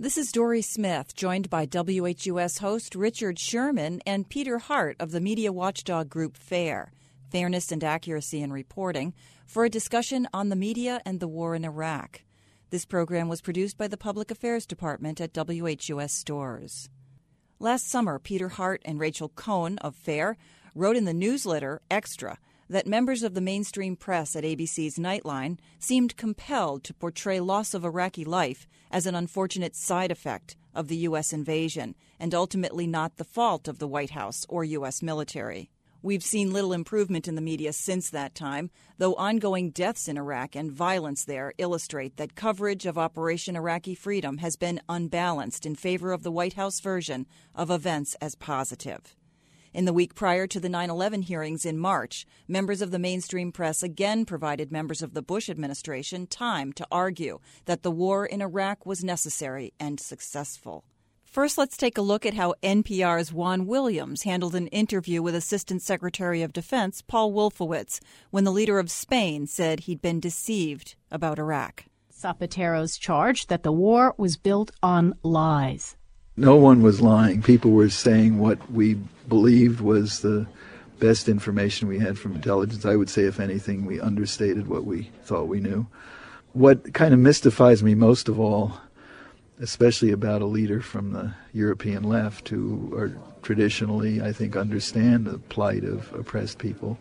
This is Dory Smith, joined by WHUS host Richard Sherman and Peter Hart of the media watchdog group FAIR, Fairness and Accuracy in Reporting, for a discussion on the media and the war in Iraq. This program was produced by the Public Affairs Department at WHUS Stores. Last summer, Peter Hart and Rachel Cohn of FAIR wrote in the newsletter Extra that members of the mainstream press at ABC's Nightline seemed compelled to portray loss of Iraqi life as an unfortunate side effect of the U.S. invasion and ultimately not the fault of the White House or U.S. military. We've seen little improvement in the media since that time, though ongoing deaths in Iraq and violence there illustrate that coverage of Operation Iraqi Freedom has been unbalanced in favor of the White House version of events as positive. In the week prior to the 9/11 hearings in March, members of the mainstream press again provided members of the Bush administration time to argue that the war in Iraq was necessary and successful. First, let's take a look at how NPR's Juan Williams handled an interview with Assistant Secretary of Defense Paul Wolfowitz when the leader of Spain said he'd been deceived about Iraq. Zapatero's charged that the war was built on lies. No one was lying. People were saying what we believed was the best information we had from intelligence. I would say, if anything, we understated what we thought we knew. What kind of mystifies me most of all, especially about a leader from the European left who are traditionally, I think, understand the plight of oppressed people,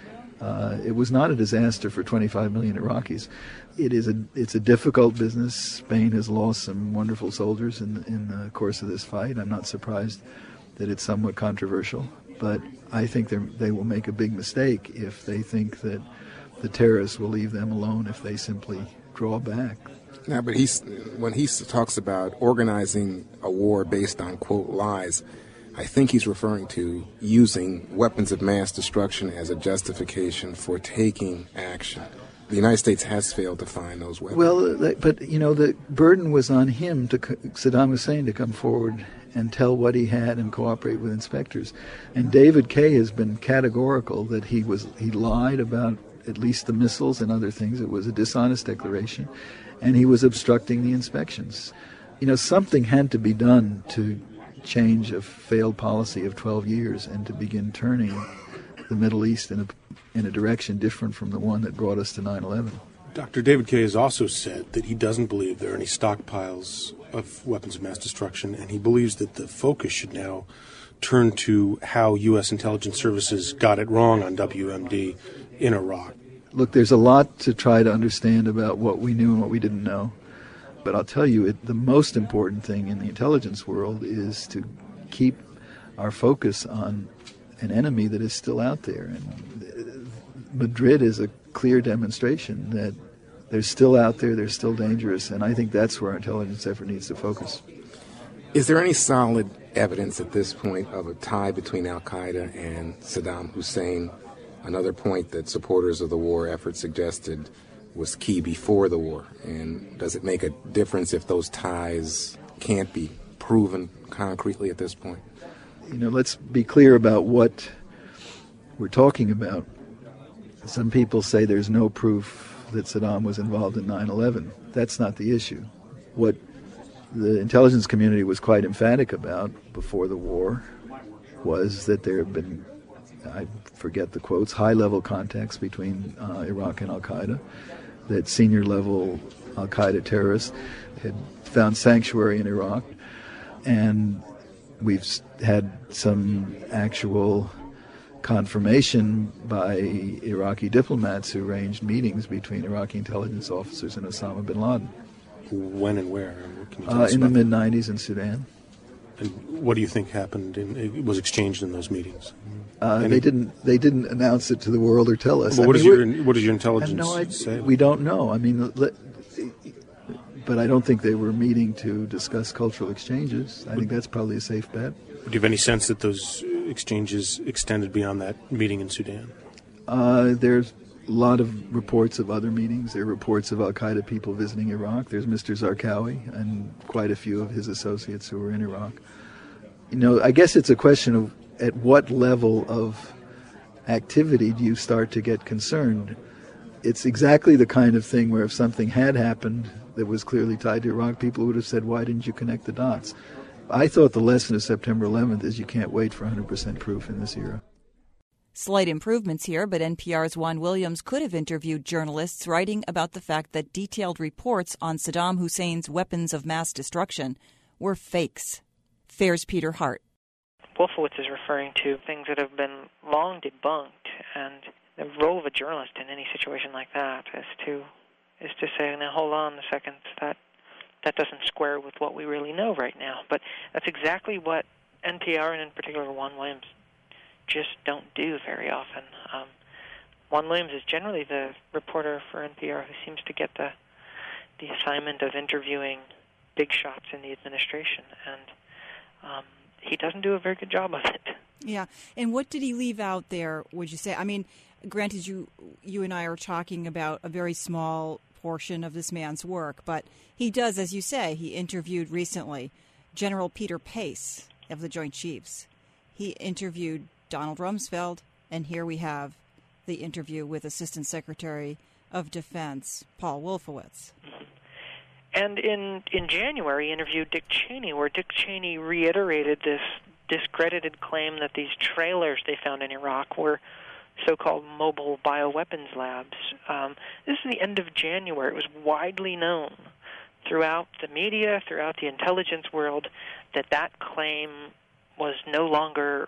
it was not a disaster for 25 million Iraqis. It's a difficult business. Spain has lost some wonderful soldiers in the course of this fight. I'm not surprised that it's somewhat controversial, but I think they will make a big mistake if they think that the terrorists will leave them alone if they simply draw back. Now, but when he talks about organizing a war based on, quote, lies, I think he's referring to using weapons of mass destruction as a justification for taking action. The United States has failed to find those weapons. Well, but, the burden was on him, Saddam Hussein, to come forward and tell what he had and cooperate with inspectors. And David Kaye has been categorical that he lied about at least the missiles and other things. It was a dishonest declaration, and he was obstructing the inspections. Something had to be done to change a failed policy of 12 years and to begin turning the Middle East in a direction different from the one that brought us to 9/11. Dr. David Kaye has also said that he doesn't believe there are any stockpiles of weapons of mass destruction, and he believes that the focus should now turn to how U.S. intelligence services got it wrong on WMD in Iraq. Look, there's a lot to try to understand about what we knew and what we didn't know. But I'll tell you, the most important thing in the intelligence world is to keep our focus on an enemy that is still out there. And Madrid is a clear demonstration that they're still out there, they're still dangerous, and I think that's where our intelligence effort needs to focus. Is there any solid evidence at this point of a tie between al-Qaeda and Saddam Hussein? Another point that supporters of the war effort suggested was key before the war. And does it make a difference if those ties can't be proven concretely at this point? Let's be clear about what we're talking about. Some people say there's no proof that Saddam was involved in 9/11. That's not the issue. What the intelligence community was quite emphatic about before the war was that there have been, I forget the quotes, high-level contacts between Iraq and al-Qaeda, that senior-level al-Qaeda terrorists had found sanctuary in Iraq, and we've had some actual confirmation by Iraqi diplomats who arranged meetings between Iraqi intelligence officers and Osama bin Laden. When and where? Can you tell us in the about mid-'90s in Sudan. And what do you think happened? Was exchanged in those meetings? They didn't announce it to the world or tell us. Well, what does your intelligence say? We don't know. But I don't think they were meeting to discuss cultural exchanges. I think that's probably a safe bet. Do you have any sense that those exchanges extended beyond that meeting in Sudan? There's a lot of reports of other meetings. There are reports of al-Qaeda people visiting Iraq. There's Mr. Zarqawi and quite a few of his associates who were in Iraq. I guess it's a question of at what level of activity do you start to get concerned? it's exactly the kind of thing where if something had happened that was clearly tied to Iraq, people would have said, why didn't you connect the dots? I thought the lesson of September 11th is you can't wait for 100% proof in this era. Slight improvements here, but NPR's Juan Williams could have interviewed journalists writing about the fact that detailed reports on Saddam Hussein's weapons of mass destruction were fakes. FAIR's Peter Hart. Wolfowitz is referring to things that have been long debunked, and the role of a journalist in any situation like that is to say, now hold on a second, that doesn't square with what we really know right now. But that's exactly what NPR, and in particular Juan Williams, just don't do very often. Juan Williams is generally the reporter for NPR who seems to get the assignment of interviewing big shots in the administration, and he doesn't do a very good job of it. Yeah, and what did he leave out there, would you say? I mean, granted, you and I are talking about a very small portion of this man's work, but he does, as you say, he interviewed recently General Peter Pace of the Joint Chiefs. He interviewed Donald Rumsfeld, and here we have the interview with Assistant Secretary of Defense Paul Wolfowitz. And in January, he interviewed Dick Cheney, where Dick Cheney reiterated this discredited claim that these trailers they found in Iraq were so-called mobile bioweapons labs. This is the end of January. It was widely known throughout the media, throughout the intelligence world, that claim was no longer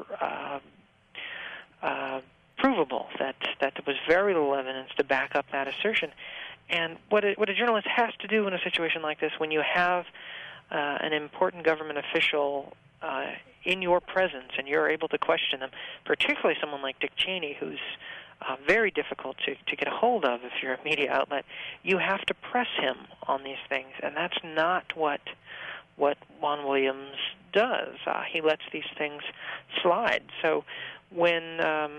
provable, that there was very little evidence to back up that assertion. And what a journalist has to do in a situation like this, when you have an important government official in your presence and you're able to question them, particularly someone like Dick Cheney, who's very difficult to get a hold of if you're a media outlet, you have to press him on these things, and that's not what Juan Williams does. He lets these things slide. So when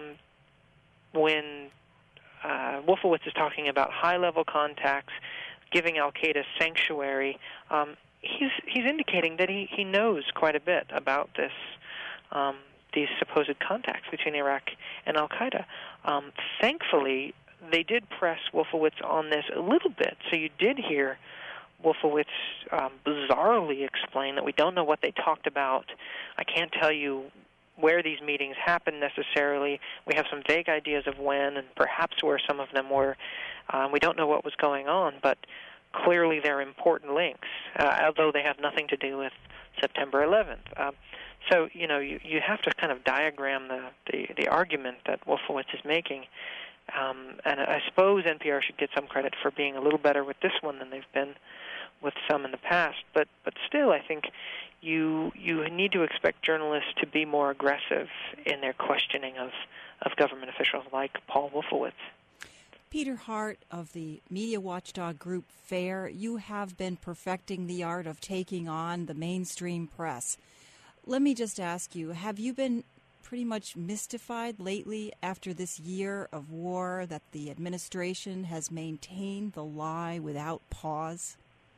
Wolfowitz is talking about high-level contacts, giving al-Qaeda sanctuary, he's indicating that he knows quite a bit about these supposed contacts between Iraq and al-Qaeda. Thankfully, they did press Wolfowitz on this a little bit, so you did hear Wolfowitz bizarrely explain that we don't know what they talked about. I can't tell you where these meetings happened necessarily. We have some vague ideas of when and perhaps where some of them were. We don't know what was going on, but clearly they're important links, although they have nothing to do with September 11th. So, you have to kind of diagram the argument that Wolfowitz is making. And I suppose NPR should get some credit for being a little better with this one than they've been with some in the past. But still, I think you need to expect journalists to be more aggressive in their questioning of government officials like Paul Wolfowitz. Peter Hart of the media watchdog group FAIR, you have been perfecting the art of taking on the mainstream press. Let me just ask you, have you been pretty much mystified lately after this year of war that the administration has maintained the lie without pause?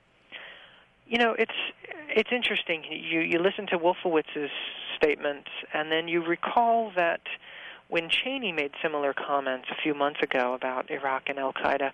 It's interesting. You listen to Wolfowitz's statements, and then you recall that when Cheney made similar comments a few months ago about Iraq and al-Qaeda,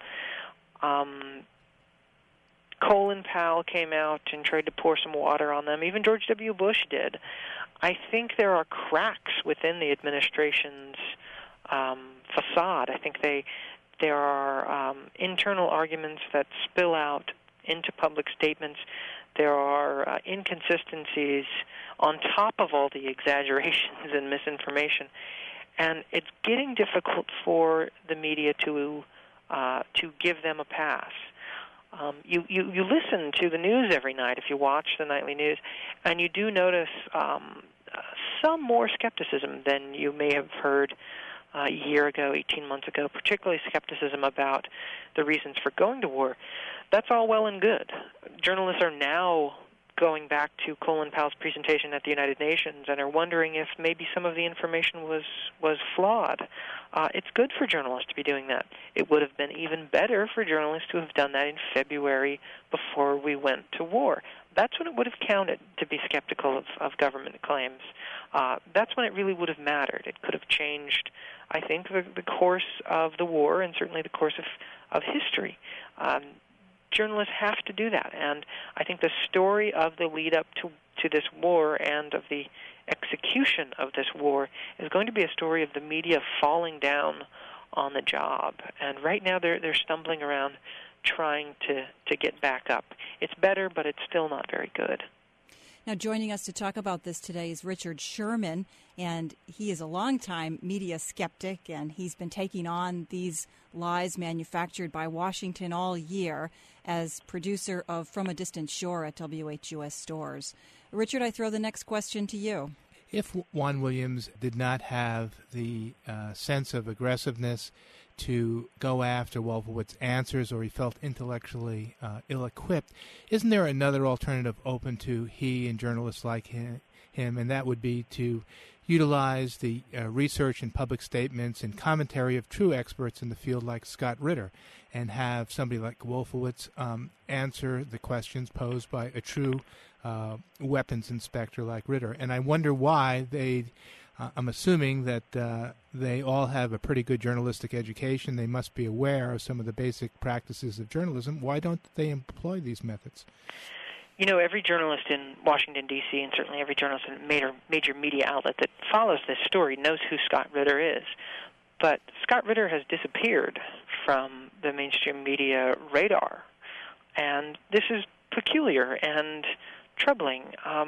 Colin Powell came out and tried to pour some water on them. Even George W. Bush did. I think there are cracks within the administration's facade. I think there are internal arguments that spill out into public statements. There are inconsistencies on top of all the exaggerations and misinformation. And it's getting difficult for the media to give them a pass. You listen to the news every night if you watch the nightly news, and you do notice some more skepticism than you may have heard a year ago, 18 months ago, particularly skepticism about the reasons for going to war. That's all well and good. Journalists are now going back to Colin Powell's presentation at the United Nations and are wondering if maybe some of the information was flawed. It's good for journalists to be doing that. It would have been even better for journalists to have done that in February before we went to war. That's when it would have counted to be skeptical of government claims. That's when it really would have mattered. It could have changed, I think, the course of the war and certainly the course of history. Journalists have to do that, and I think the story of the lead-up to this war and of the execution of this war is going to be a story of the media falling down on the job. And right now they're stumbling around trying to get back up. It's better, but it's still not very good. Now, joining us to talk about this today is Richard Sherman, and he is a longtime media skeptic, and he's been taking on these lies manufactured by Washington all year as producer of From a Distant Shore at WHUS Stores. Richard, I throw the next question to you. If Juan Williams did not have the sense of aggressiveness to go after Wolfowitz's answers, or he felt intellectually ill-equipped, isn't there another alternative open to he and journalists like him, and that would be to utilize the research and public statements and commentary of true experts in the field like Scott Ritter, and have somebody like Wolfowitz answer the questions posed by a true weapons inspector like Ritter. And I wonder why I'm assuming that they all have a pretty good journalistic education. They must be aware of some of the basic practices of journalism. Why don't they employ these methods? You know, every journalist in Washington, D.C., and certainly every journalist in a major media outlet that follows this story knows who Scott Ritter is. But Scott Ritter has disappeared from the mainstream media radar. And this is peculiar and troubling.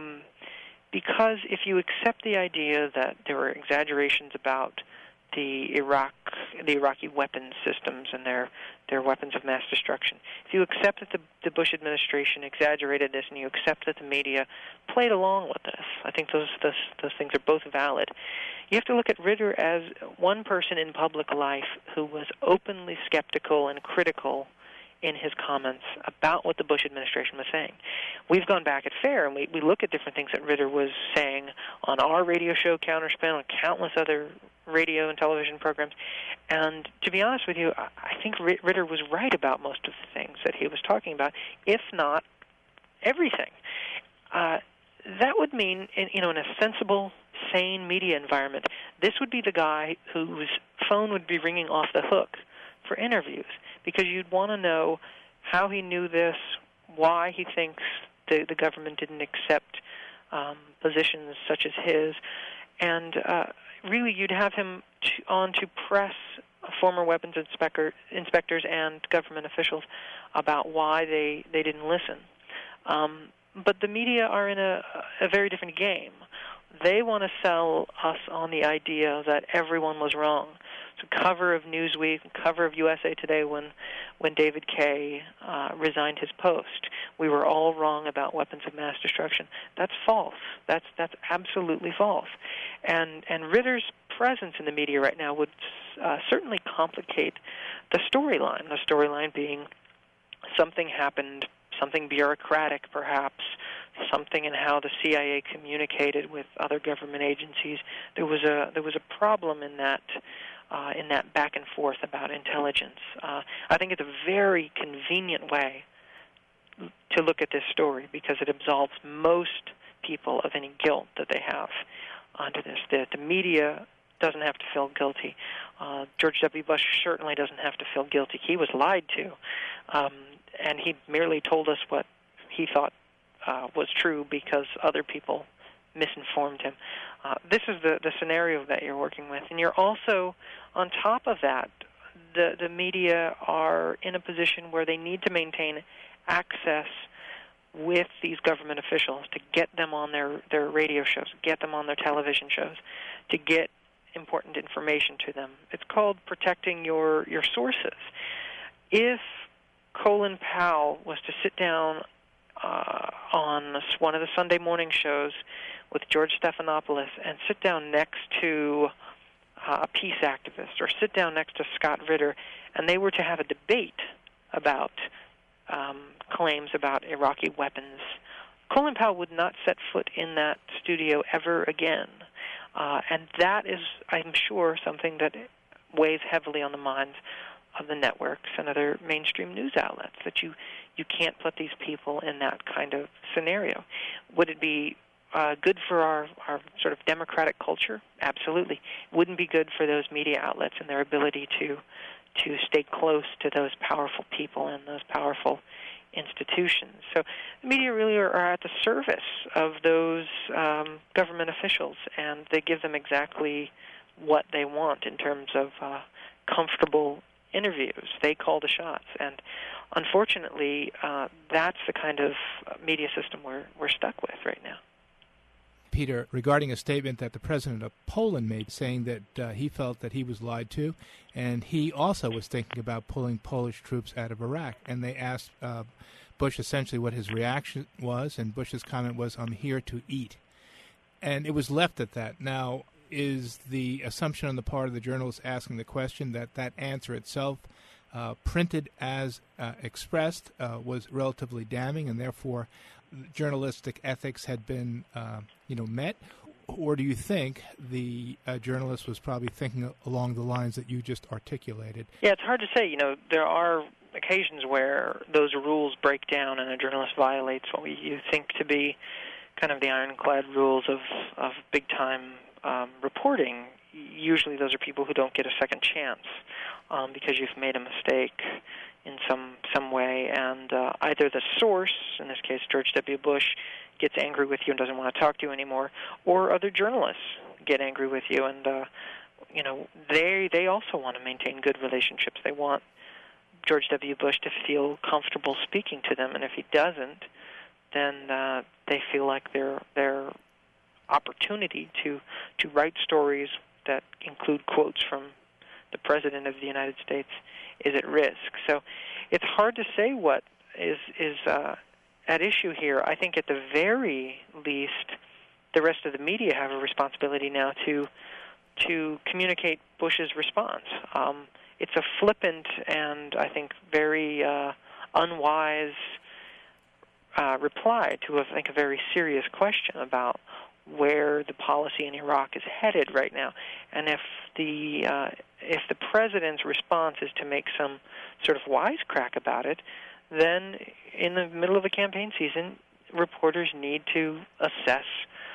Because if you accept the idea that there were exaggerations about the Iraqi weapons systems and their weapons of mass destruction, if you accept that the Bush administration exaggerated this, and you accept that the media played along with this, I think those things are both valid. You have to look at Ritter as one person in public life who was openly skeptical and critical in his comments about what the Bush administration was saying. We've gone back at FAIR, and we look at different things that Ritter was saying on our radio show, Counterspin, on countless other radio and television programs. And to be honest with you, I think Ritter was right about most of the things that he was talking about, if not everything. That would mean, in a sensible, sane media environment, this would be the guy whose phone would be ringing off the hook for interviews, because you'd want to know how he knew this, why he thinks the government didn't accept positions such as his, and really you'd have him on to press former weapons inspectors and government officials about why they didn't listen. But the media are in a very different game. They want to sell us on the idea that everyone was wrong. So cover of Newsweek, cover of USA Today when David Kaye resigned his post. We were all wrong about weapons of mass destruction. That's false. That's absolutely false. And Ritter's presence in the media right now would certainly complicate the storyline being something happened, something bureaucratic perhaps, something in how the CIA communicated with other government agencies. There was a problem in that back and forth about intelligence. I think it's a very convenient way to look at this story because it absolves most people of any guilt that they have under this. The media doesn't have to feel guilty. George W. Bush certainly doesn't have to feel guilty. He was lied to, and he merely told us what he thought was true because other people misinformed him. This is the scenario that you're working with. And you're also, on top of that, the media are in a position where they need to maintain access with these government officials to get them on their radio shows, get them on their television shows, to get important information to them. It's called protecting your sources. If Colin Powell was to sit down on one of the Sunday morning shows with George Stephanopoulos and sit down next to a peace activist or sit down next to Scott Ritter, and they were to have a debate about claims about Iraqi weapons, Colin Powell would not set foot in that studio ever again. And that is, I'm sure, something that weighs heavily on the minds of the networks and other mainstream news outlets, that you can't put these people in that kind of scenario. Would it be good for our sort of democratic culture? Absolutely. Wouldn't be good for those media outlets and their ability to stay close to those powerful people and those powerful institutions. So the media really are at the service of those government officials, and they give them exactly what they want in terms of comfortable interviews. They call the shots, and unfortunately, that's the kind of media system we're stuck with right now. Peter, regarding a statement that the president of Poland made saying that he felt that he was lied to, and he also was thinking about pulling Polish troops out of Iraq. And they asked Bush essentially what his reaction was, and Bush's comment was, "I'm here to eat." And it was left at that. Now, is the assumption on the part of the journalist asking the question that answer itself, printed as expressed, was relatively damning, and therefore journalistic ethics had been met? Or do you think the journalist was probably thinking along the lines that you just articulated? Yeah, it's hard to say. There are occasions where those rules break down and a journalist violates what you think to be kind of the ironclad rules of big-time reporting. Usually those are people who don't get a second chance because you've made a mistake in some way, and either the source, in this case George W. Bush, gets angry with you and doesn't want to talk to you anymore, or other journalists get angry with you, and they also want to maintain good relationships. They want George W. Bush to feel comfortable speaking to them, and if he doesn't, then they feel like their opportunity to write stories that include quotes from the President of the United States is at risk. So it's hard to say what is at issue here. I think at the very least, the rest of the media have a responsibility now to communicate Bush's response. It's a flippant and I think very unwise reply to I think a very serious question about where the policy in Iraq is headed right now. And if the president's response is to make some sort of wisecrack about it, then in the middle of a campaign season, reporters need to assess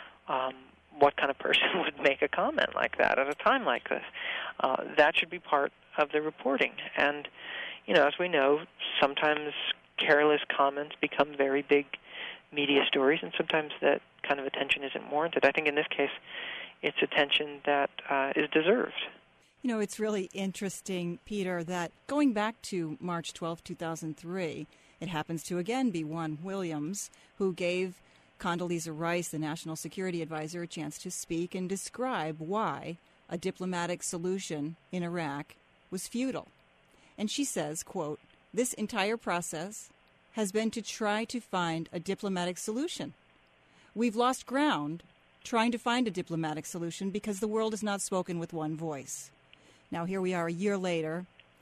what kind of person would make a comment like that at a time like this. That should be part of the reporting. And, as we know, sometimes careless comments become very big media stories, and sometimes that kind of attention isn't warranted. I think in this case, it's attention that is deserved. It's really interesting, Peter, that going back to March 12, 2003, it happens to again be Juan Williams who gave Condoleezza Rice, the National Security Advisor, a chance to speak and describe why a diplomatic solution in Iraq was futile. And she says, quote, "This entire process has been to try to find a diplomatic solution. We've lost ground trying to find a diplomatic solution because the world has not spoken with one voice." Now, here we are a year later,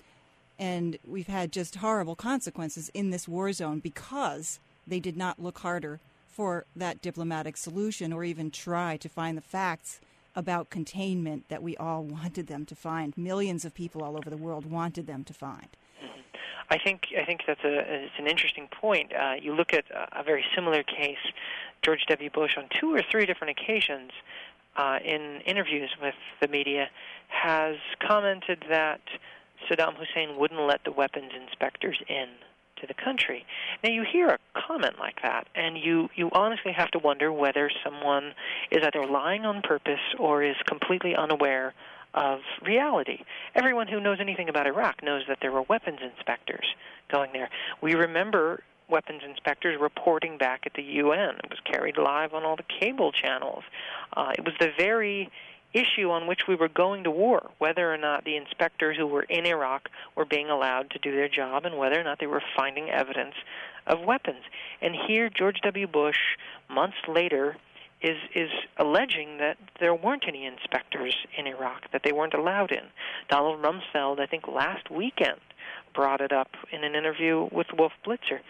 and we've had just horrible consequences in this war zone because they did not look harder for that diplomatic solution or even try to find the facts about containment that we all wanted them to find. Millions of people all over the world wanted them to find. I think that's it's an interesting point. You look at a very similar case. George W. Bush, on 2 or 3 different occasions in interviews with the media, has commented that Saddam Hussein wouldn't let the weapons inspectors in to the country. Now, you hear a comment like that, and you honestly have to wonder whether someone is either lying on purpose or is completely unaware of reality. Everyone who knows anything about Iraq knows that there were weapons inspectors going there. We remember weapons inspectors reporting back at the UN. It was carried live on all the cable channels. It was the very issue on which we were going to war, whether or not the inspectors who were in Iraq were being allowed to do their job and whether or not they were finding evidence of weapons. And here George W. Bush, months later, is alleging that there weren't any inspectors in Iraq, that they weren't allowed in. Donald Rumsfeld, I think last weekend, brought it up in an interview with Wolf Blitzer.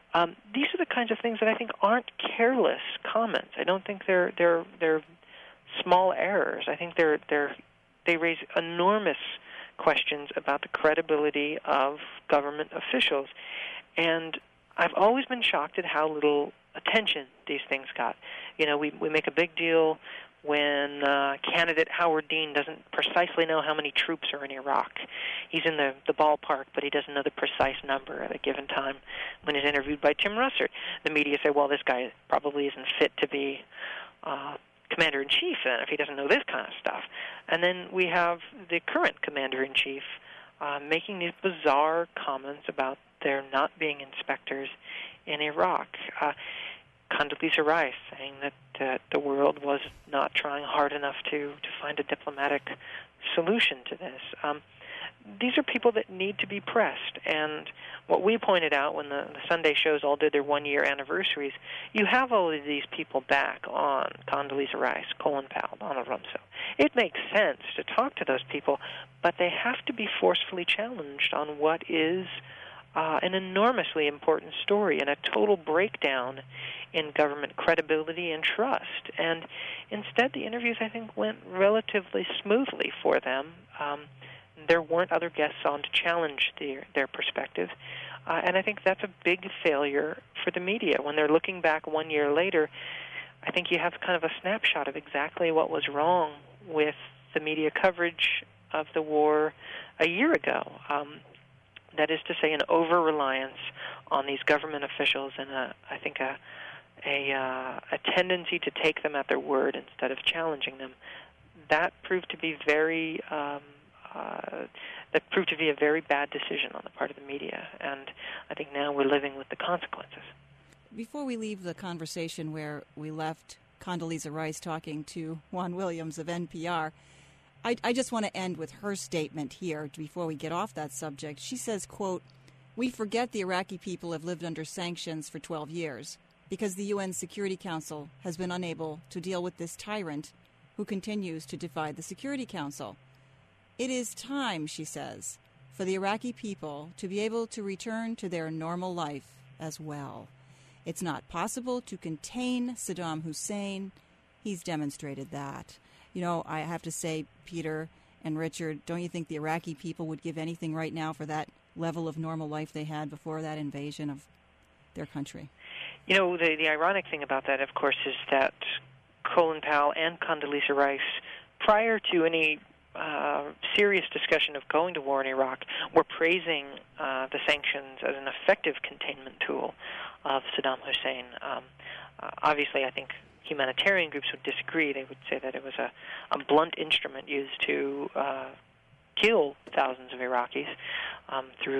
These are the kinds of things that I think aren't careless comments. I don't think they're small errors. I think they raise enormous questions about the credibility of government officials. And I've always been shocked at how little attention these things got. We make a big deal when candidate Howard Dean doesn't precisely know how many troops are in Iraq. He's in the ballpark, but he doesn't know the precise number at a given time. When he's interviewed by Tim Russert, the media say, well, this guy probably isn't fit to be commander-in-chief then if he doesn't know this kind of stuff. And then we have the current commander-in-chief making these bizarre comments about there not being inspectors in Iraq. Condoleezza Rice saying that the world was not trying hard enough to find a diplomatic solution to this. These are people that need to be pressed. And what we pointed out when the Sunday shows all did their one-year anniversaries, you have all of these people back on Condoleezza Rice, Colin Powell, Donald Rumsfeld. It makes sense to talk to those people, but they have to be forcefully challenged on what is an enormously important story and a total breakdown in government credibility and trust. And instead, the interviews, I think, went relatively smoothly for them. There weren't other guests on to challenge their perspective. And I think that's a big failure for the media. When they're looking back 1 year later, I think you have kind of a snapshot of exactly what was wrong with the media coverage of the war a year ago. That is to say, an over-reliance on these government officials and I think a tendency to take them at their word instead of challenging them. That proved to be a very bad decision on the part of the media, and I think now we're living with the consequences. Before we leave the conversation where we left Condoleezza Rice talking to Juan Williams of NPR, I just want to end with her statement here before we get off that subject. She says, quote, "We forget the Iraqi people have lived under sanctions for 12 years because the UN Security Council has been unable to deal with this tyrant who continues to defy the Security Council. It is time," she says, "for the Iraqi people to be able to return to their normal life as well. It's not possible to contain Saddam Hussein. He's demonstrated that." I have to say, Peter and Richard, don't you think the Iraqi people would give anything right now for that level of normal life they had before that invasion of their country? The ironic thing about that, of course, is that Colin Powell and Condoleezza Rice, prior to any serious discussion of going to war in Iraq, were praising the sanctions as an effective containment tool of Saddam Hussein. Obviously, I think humanitarian groups would disagree. They would say that it was a blunt instrument used to kill thousands of Iraqis through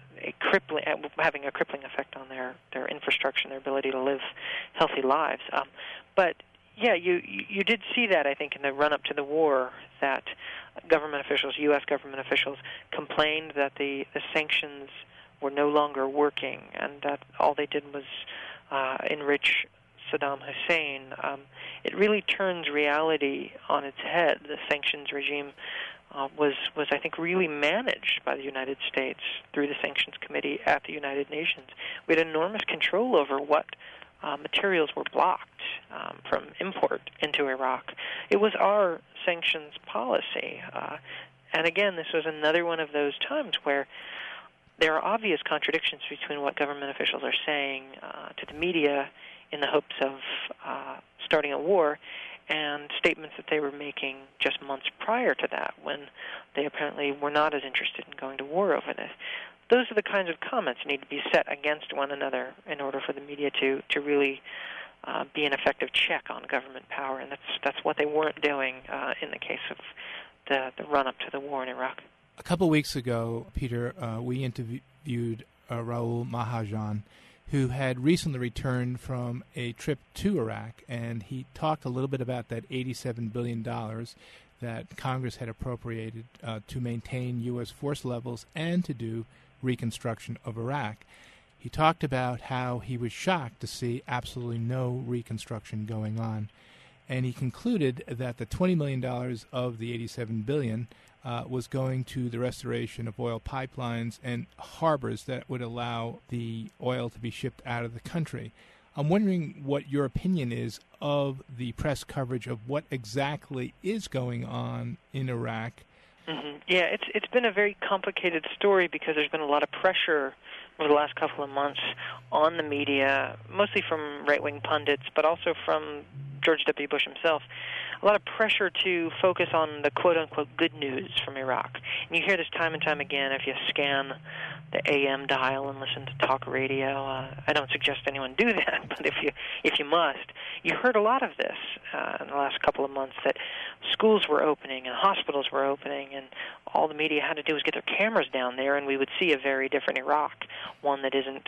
having a crippling effect on their infrastructure and their ability to live healthy lives. But yeah, you did see that, I think, in the run-up to the war, that government officials, U.S. government officials, complained that the sanctions were no longer working and that all they did was enrich Saddam Hussein. It really turns reality on its head. The sanctions regime was I think, really managed by the United States through the Sanctions Committee at the United Nations. We had enormous control over what materials were blocked from import into Iraq. It was our sanctions policy. And again, this was another one of those times where there are obvious contradictions between what government officials are saying to the media in the hopes of starting a war and statements that they were making just months prior to that when they apparently were not as interested in going to war over this. Those are the kinds of comments that need to be set against one another in order for the media to really be an effective check on government power, and that's what they weren't doing in the case of the run-up to the war in Iraq. A couple weeks ago, Peter, we interviewed Raul Mahajan, who had recently returned from a trip to Iraq, and he talked a little bit about that $87 billion that Congress had appropriated to maintain U.S. force levels and to do reconstruction of Iraq. He talked about how he was shocked to see absolutely no reconstruction going on. and he concluded that the $20 million of the $87 billion was going to the restoration of oil pipelines and harbors that would allow the oil to be shipped out of the country. I'm wondering what your opinion is of the press coverage of what exactly is going on in Iraq. Mm-hmm. Yeah, it's been a very complicated story because there's been a lot of pressure over the last couple of months on the media, mostly from right-wing pundits, but also from George W. Bush himself. A lot of pressure to focus on the quote-unquote good news from Iraq. And you hear this time and time again if you scan the AM dial and listen to talk radio. I don't suggest anyone do that, but if you must, you heard a lot of this in the last couple of months, that schools were opening and hospitals were opening, and all the media had to do was get their cameras down there, and we would see a very different Iraq, one that isn't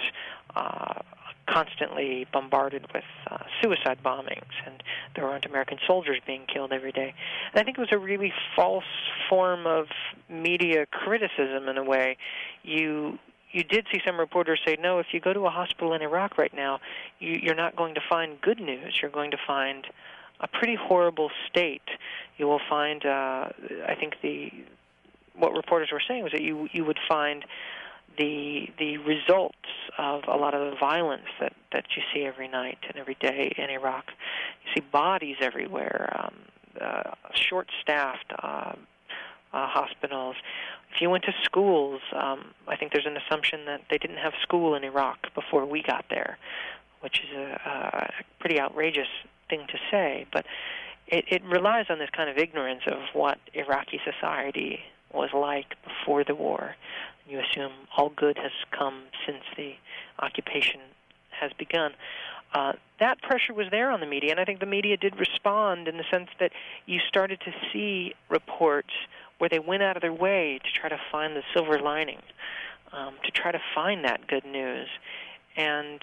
constantly bombarded with suicide bombings, and there aren't American soldiers being killed every day. And I think it was a really false form of media criticism in a way. You did see some reporters say, no, if you go to a hospital in Iraq right now, you're not going to find good news. You're going to find a pretty horrible state. You will find, I think what reporters were saying was that you would find the results of a lot of the violence that you see every night and every day in Iraq. You see bodies everywhere, short-staffed hospitals. If you went to schools, I think there's an assumption that they didn't have school in Iraq before we got there, which is a pretty outrageous thing to say. But it relies on this kind of ignorance of what Iraqi society was like before the war. You assume all good has come since the occupation has begun. That pressure was there on the media, and I think the media did respond in the sense that you started to see reports where they went out of their way to try to find the silver lining, to try to find that good news. And,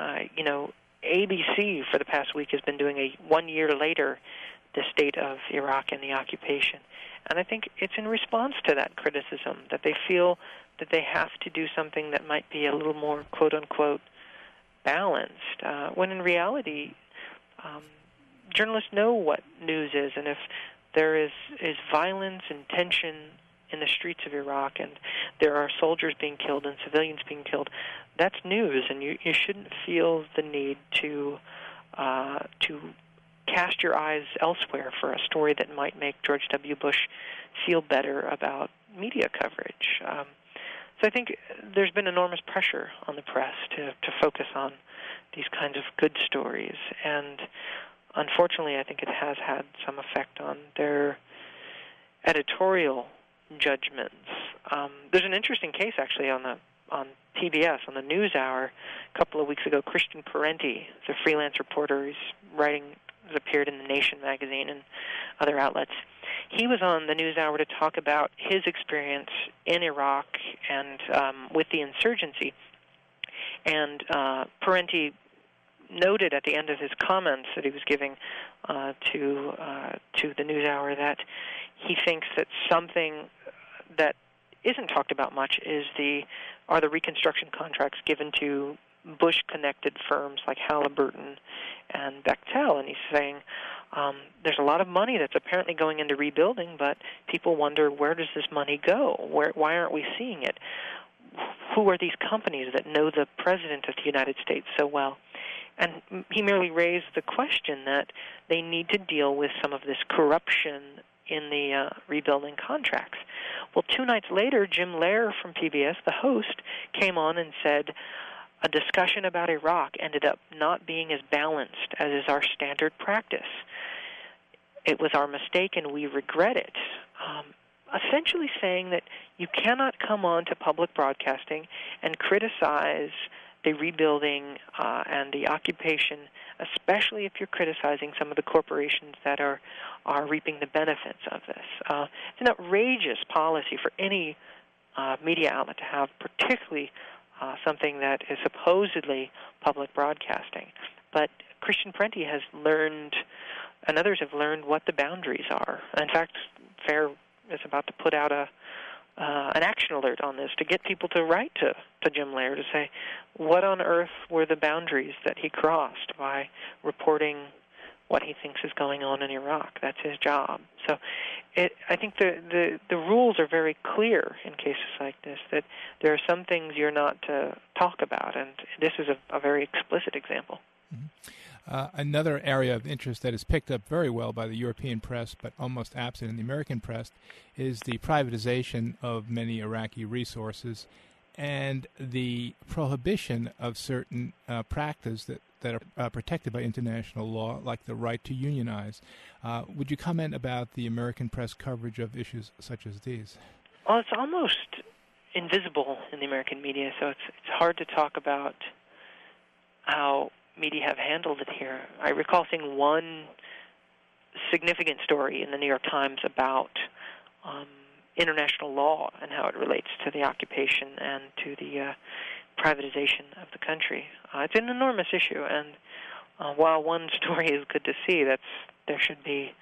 ABC for the past week has been doing a 1 year later, the state of Iraq and the occupation. And I think it's in response to that criticism that they feel that they have to do something that might be a little more, quote-unquote, balanced, when in reality, journalists know what news is, and if there is violence and tension in the streets of Iraq and there are soldiers being killed and civilians being killed, that's news, and you shouldn't feel the need to cast your eyes elsewhere for a story that might make George W. Bush feel better about media coverage. So I think there's been enormous pressure on the press to focus on these kinds of good stories, and unfortunately I think it has had some effect on their editorial judgments. There's an interesting case actually on PBS, on the NewsHour, a couple of weeks ago. Christian Parenti is a freelance reporter. He's appeared in The Nation magazine and other outlets. He was on the NewsHour to talk about his experience in Iraq and with the insurgency. And Parenti noted at the end of his comments that he was giving to the NewsHour that he thinks that something that isn't talked about much are the reconstruction contracts given to Bush-connected firms like Halliburton and Bechtel, and he's saying there's a lot of money that's apparently going into rebuilding, but people wonder, where does this money go? Why aren't we seeing it? Who are these companies that know the President of the United States so well? And he merely raised the question that they need to deal with some of this corruption in the rebuilding contracts. Well, 2 nights later, Jim Lehrer from PBS, the host, came on and said a discussion about Iraq ended up not being as balanced as is our standard practice. It was our mistake and we regret it. Essentially saying that you cannot come on to public broadcasting and criticize the rebuilding and the occupation, especially if you're criticizing some of the corporations that are reaping the benefits of this. It's an outrageous policy for any media outlet to have, particularly something that is supposedly public broadcasting. But Christian Parenti has learned, and others have learned, what the boundaries are. In fact, FAIR is about to put out an action alert on this to get people to write to Jim Lehrer to say, what on earth were the boundaries that he crossed by reporting what he thinks is going on in Iraq. That's his job. So I think the rules are very clear in cases like this, that there are some things you're not to talk about, and this is a very explicit example. Mm-hmm. Another area of interest that is picked up very well by the European press, but almost absent in the American press, is the privatization of many Iraqi resources and the prohibition of certain practices that are protected by international law, like the right to unionize. Would you comment about the American press coverage of issues such as these? Well, it's almost invisible in the American media, so it's hard to talk about how media have handled it here. I recall seeing one significant story in the New York Times about international law and how it relates to the occupation and to the privatization of the country. It's an enormous issue, and while one story is good to see, there should be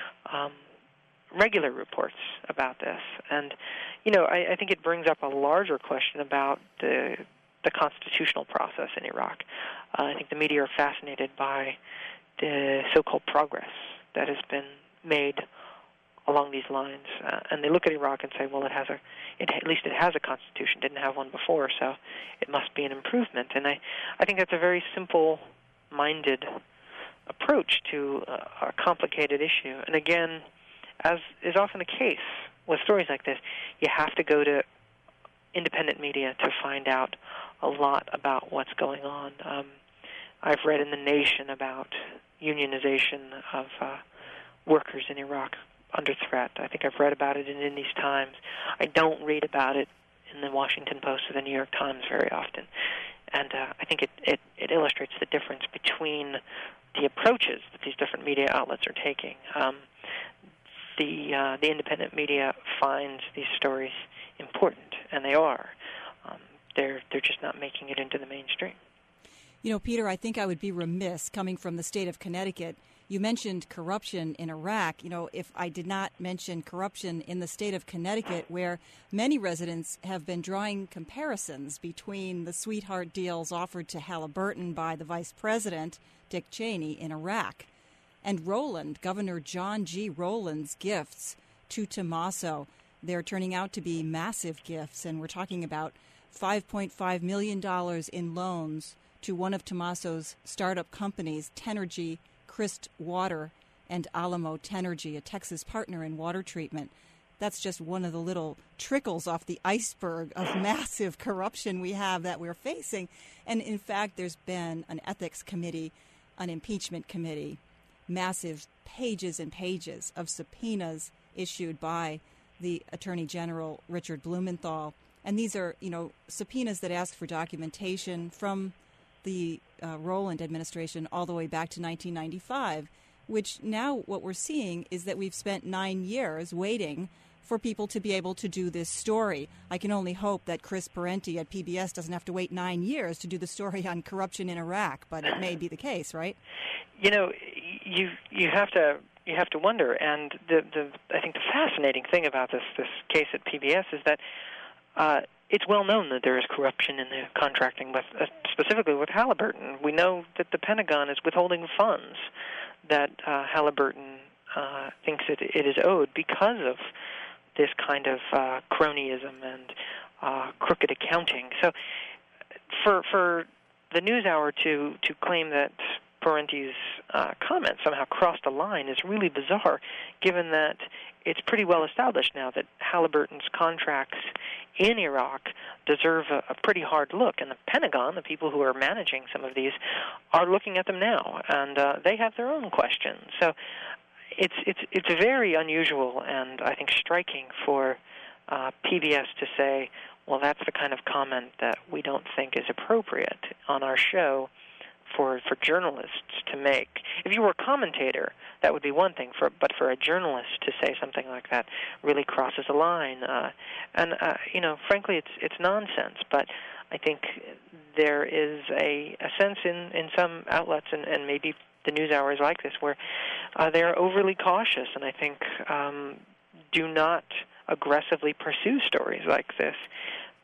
regular reports about this. And, I think it brings up a larger question about the constitutional process in Iraq. I think the media are fascinated by the so-called progress that has been made along these lines, and they look at Iraq and say, well, at least it has a constitution, didn't have one before, so it must be an improvement. And I think that's a very simple-minded approach to a complicated issue. And again, as is often the case with stories like this, you have to go to independent media to find out a lot about what's going on. I've read in The Nation about unionization of workers in Iraq under threat. I think I've read about it in these Times. I don't read about it in the Washington Post or the New York Times very often. And I think it illustrates the difference between the approaches that these different media outlets are taking. The independent media finds these stories important, and they are. They're just not making it into the mainstream. Peter, I think I would be remiss coming from the state of Connecticut. You mentioned corruption in Iraq. If I did not mention corruption in the state of Connecticut, where many residents have been drawing comparisons between the sweetheart deals offered to Halliburton by the Vice President, Dick Cheney, in Iraq, and Governor John G. Rowland's gifts to Tommaso. They're turning out to be massive gifts, and we're talking about $5.5 million in loans to one of Tommaso's startup companies, Tenergy, Crist Water, and Alamo Tenergy, a Texas partner in water treatment. That's just one of the little trickles off the iceberg of massive corruption we have that we're facing. And in fact, there's been an ethics committee, an impeachment committee, massive pages and pages of subpoenas issued by the Attorney General, Richard Blumenthal. And these are, subpoenas that ask for documentation from the Rowland administration all the way back to 1995, which now what we're seeing is that we've spent 9 years waiting for people to be able to do this story. I can only hope that Chris Parenti at PBS doesn't have to wait 9 years to do the story on corruption in Iraq, but it may be the case, right? You have to wonder, and I think the fascinating thing about this case at PBS is that it's well known that there is corruption in the contracting, with specifically with Halliburton. We know that the Pentagon is withholding funds that Halliburton thinks it is owed because of this kind of cronyism and crooked accounting. So for the NewsHour to claim that Parenti's comment somehow crossed a line is really bizarre, given that it's pretty well established now that Halliburton's contracts in Iraq deserve a pretty hard look. And the Pentagon, the people who are managing some of these, are looking at them now, and they have their own questions. So it's very unusual and I think striking for PBS to say, well, that's the kind of comment that we don't think is appropriate on our show for journalists to make. If you were a commentator, that would be one thing, but for a journalist to say something like that really crosses a line. Frankly, it's nonsense, but I think there is a sense in some outlets, and maybe the NewsHour is like this, where they're overly cautious, and I think do not aggressively pursue stories like this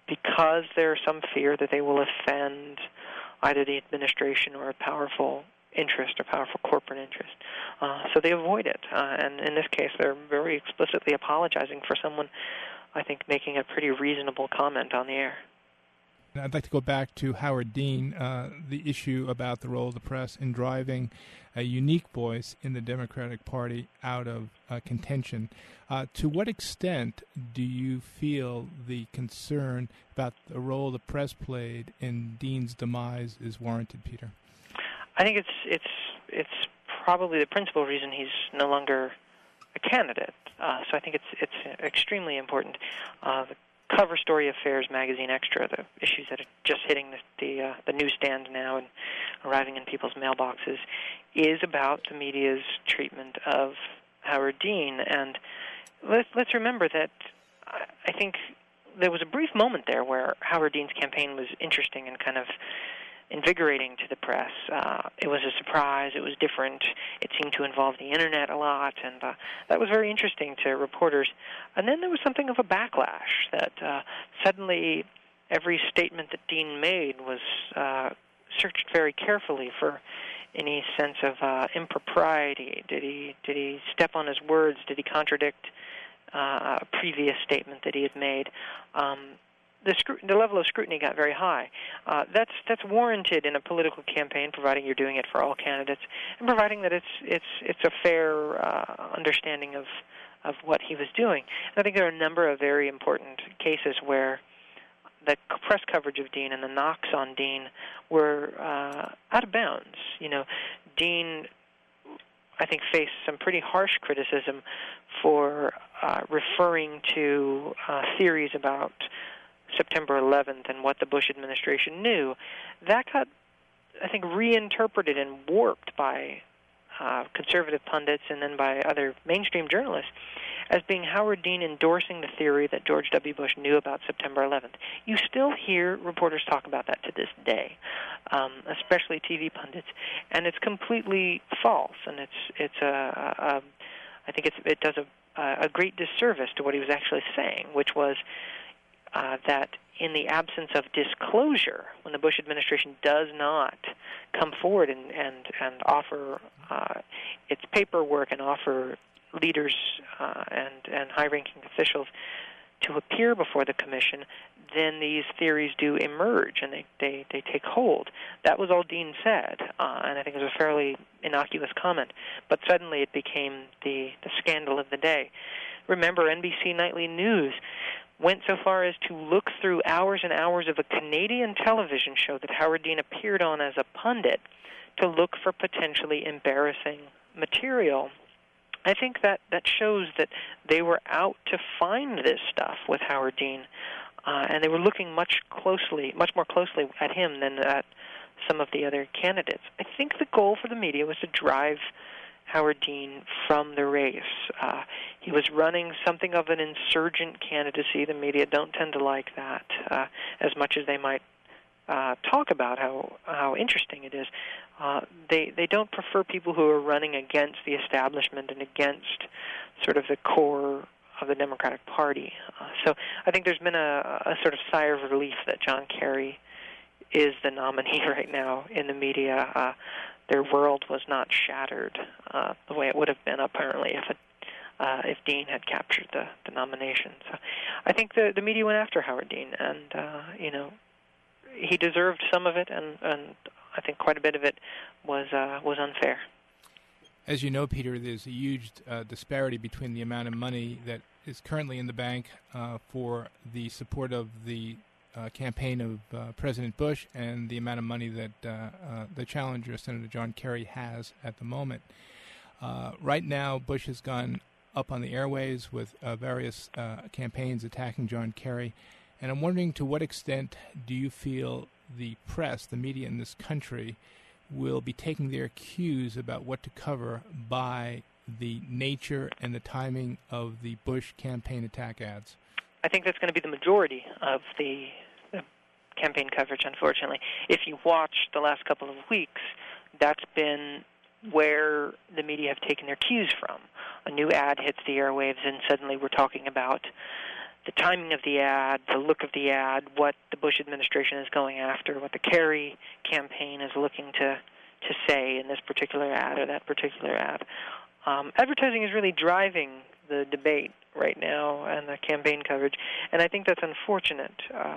because there's some fear that they will offend either the administration or a powerful interest or powerful corporate interest. So they avoid it. And in this case, they're very explicitly apologizing for someone, I think, making a pretty reasonable comment on the air. I'd like to go back to Howard Dean, the issue about the role of the press in driving a unique voice in the Democratic Party out of contention. To what extent do you feel the concern about the role the press played in Dean's demise is warranted, Peter? I think it's probably the principal reason he's no longer a candidate. So I think it's extremely important. The cover story of Fair's Magazine Extra, the issues that are just hitting the newsstand now and arriving in people's mailboxes, is about the media's treatment of Howard Dean. And let's remember that I think there was a brief moment there where Howard Dean's campaign was interesting and kind of invigorating to the press. It was a surprise. It was different. It seemed to involve the Internet a lot, and that was very interesting to reporters. And then there was something of a backlash that suddenly every statement that Dean made was searched very carefully for any sense of impropriety. Did he step on his words? Did he contradict a previous statement that he had made? The level of scrutiny got very high. That's warranted in a political campaign, providing you're doing it for all candidates, and providing that it's a fair understanding of what he was doing. And I think there are a number of very important cases where the press coverage of Dean and the knocks on Dean were out of bounds. Dean, I think, faced some pretty harsh criticism for referring to theories about September 11th and what the Bush administration knew. That got, I think, reinterpreted and warped by conservative pundits and then by other mainstream journalists as being Howard Dean endorsing the theory that George W. Bush knew about September 11th. You still hear reporters talk about that to this day, especially TV pundits, and it's completely false. And I think it does a great disservice to what he was actually saying, which was that in the absence of disclosure, when the Bush administration does not come forward and offer its paperwork and offer leaders and high-ranking officials to appear before the commission, then these theories do emerge and they take hold. That was all Dean said, and I think it was a fairly innocuous comment. But suddenly it became the scandal of the day. Remember, NBC Nightly News went so far as to look through hours and hours of a Canadian television show that Howard Dean appeared on as a pundit to look for potentially embarrassing material. I think that shows that they were out to find this stuff with Howard Dean, and they were looking much more closely at him than at some of the other candidates. I think the goal for the media was to drive Howard Dean from the race. He was running something of an insurgent candidacy. The media don't tend to like that as much as they might talk about how interesting it is. They don't prefer people who are running against the establishment and against sort of the core of the Democratic Party. So I think there's been a sort of sigh of relief that John Kerry is the nominee right now in the media. Their world was not shattered the way it would have been apparently if Dean had captured the nomination. So I think the media went after Howard Dean, and he deserved some of it, and I think quite a bit of it was unfair. As you know, Peter, there's a huge disparity between the amount of money that is currently in the bank for the support of the campaign of President Bush and the amount of money that the challenger, Senator John Kerry, has at the moment. Right now, Bush has gone up on the airways with various campaigns attacking John Kerry. And I'm wondering, to what extent do you feel the press, the media in this country, will be taking their cues about what to cover by the nature and the timing of the Bush campaign attack ads? I think that's going to be the majority of the campaign coverage, unfortunately. If you watch the last couple of weeks, that's been where the media have taken their cues from. A new ad hits the airwaves, and suddenly we're talking about the timing of the ad, the look of the ad, what the Bush administration is going after, what the Kerry campaign is looking to to say in this particular ad or that particular ad. Advertising is really driving the debate right now and the campaign coverage, and I think that's unfortunate.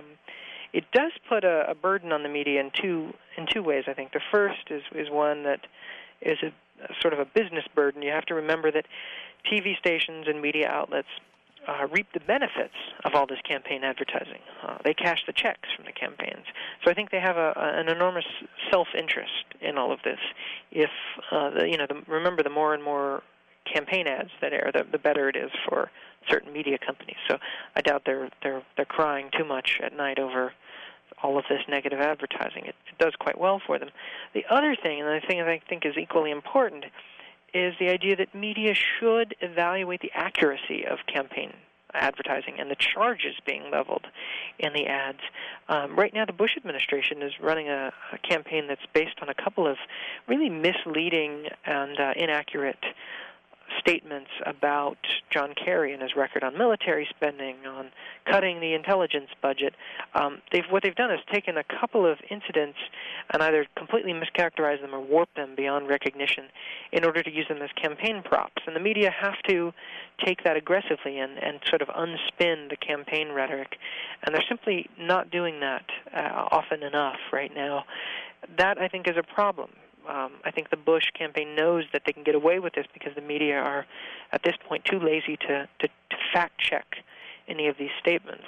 It does put a burden on the media in two ways, I think. The first is one that is a sort of a business burden. You have to remember that TV stations and media outlets reap the benefits of all this campaign advertising. They cash the checks from the campaigns. So I think they have an enormous self-interest in all of this. If remember, the more and more campaign ads that air, the better it is for certain media companies. So I doubt they're crying too much at night over all of this negative advertising. It does quite well for them. The other thing, and the thing that I think is equally important, is the idea that media should evaluate the accuracy of campaign advertising and the charges being leveled in the ads. Right now, the Bush administration is running a campaign that's based on a couple of really misleading and inaccurate statements about John Kerry and his record on military spending, on cutting the intelligence budget. What they've done is taken a couple of incidents and either completely mischaracterized them or warped them beyond recognition in order to use them as campaign props. And the media have to take that aggressively and sort of unspin the campaign rhetoric. And they're simply not doing that often enough right now. That, I think, is a problem. I think the Bush campaign knows that they can get away with this because the media are, at this point, too lazy to fact-check any of these statements.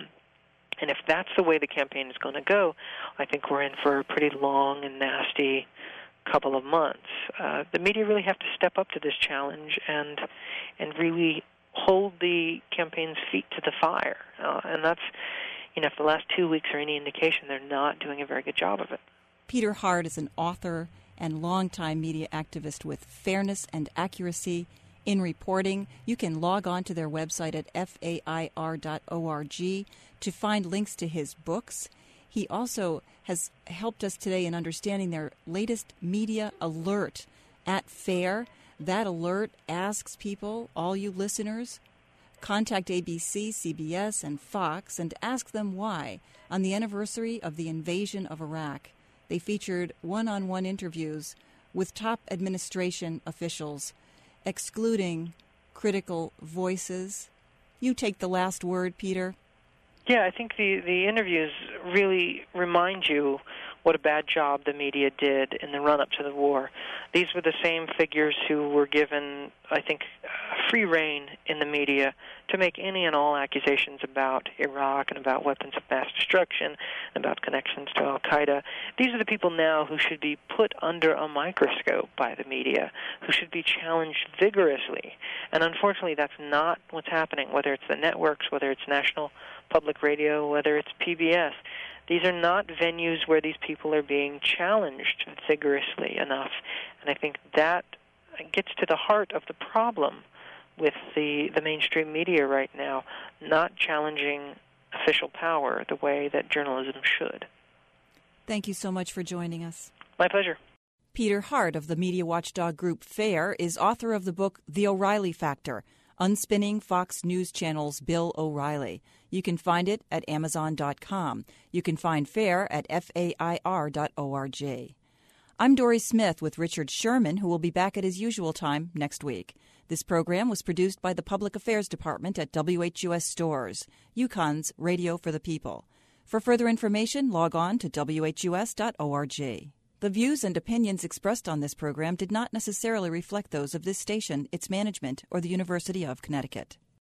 And if that's the way the campaign is going to go, I think we're in for a pretty long and nasty couple of months. The media really have to step up to this challenge and really hold the campaign's feet to the fire. And that's, if the last 2 weeks are any indication, they're not doing a very good job of it. Peter Hart is an author and longtime media activist with Fairness and Accuracy in Reporting. You can log on to their website at fair.org to find links to his books. He also has helped us today in understanding their latest media alert at FAIR. That alert asks people, all you listeners, contact ABC, CBS, and Fox and ask them why, on the anniversary of the invasion of Iraq, they featured one-on-one interviews with top administration officials, excluding critical voices. You take the last word, Peter. Yeah, I think the interviews really remind you what a bad job the media did in the run-up to the war. These were the same figures who were given, I think, free rein in the media to make any and all accusations about Iraq and about weapons of mass destruction, and about connections to al-Qaeda. These are the people now who should be put under a microscope by the media, who should be challenged vigorously. And unfortunately, that's not what's happening, whether it's the networks, whether it's National Public Radio, whether it's PBS. These are not venues where these people are being challenged vigorously enough. And I think that gets to the heart of the problem with the mainstream media right now, not challenging official power the way that journalism should. Thank you so much for joining us. My pleasure. Peter Hart of the media watchdog group FAIR is author of the book The O'Reilly Factor, Unspinning Fox News Channel's Bill O'Reilly. You can find it at Amazon.com. You can find FAIR at FAIR.org. I'm Dory Smith with Richard Sherman, who will be back at his usual time next week. This program was produced by the Public Affairs Department at WHUS Stores, Yukon's Radio for the People. For further information, log on to WHUS.org. The views and opinions expressed on this program did not necessarily reflect those of this station, its management, or the University of Connecticut.